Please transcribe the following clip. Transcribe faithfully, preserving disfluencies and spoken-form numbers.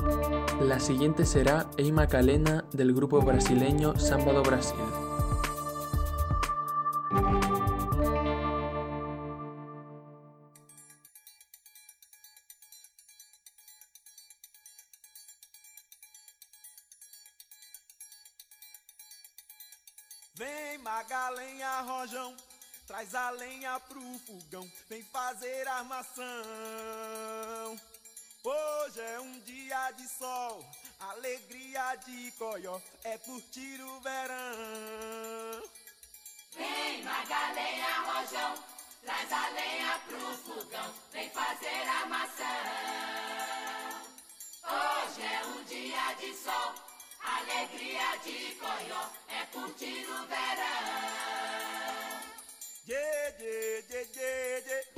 La siguiente será Ei Macarena del grupo brasileño Samba do Brasil. Vem Magalenha, Rojão, traz a lenha pro fogão, vem fazer armação. Hoje é um dia de sol, alegria de coió, é curtir o verão. Vem Magalenha, Rojão, traz a lenha pro fogão, vem fazer armação. Hoje é um dia de sol, alegria de coió, é curtir o verão. Dê, dê, dê, dê, dê.